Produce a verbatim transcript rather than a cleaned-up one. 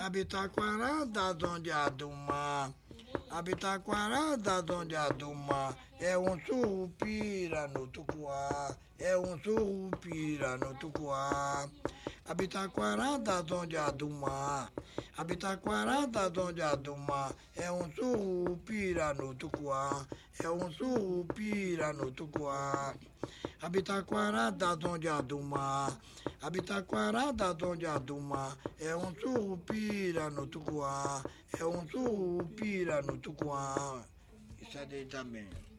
Abitaquara da Donde do Mar. Abitaquara da Donde do Mar. É um surupira no Tucuá. É um surupira no Tucuá. Abitaquara da Donde do Mar. Abitaquara da Donde do Mar. É um surupira no Tucuá. É um surupira no Tucuá. Abitaquara da Donde do Mar. Abitaquara da Donde do Mar. É um surupira no Tucuá. É um surupira no Tucuá. Isso é dele também.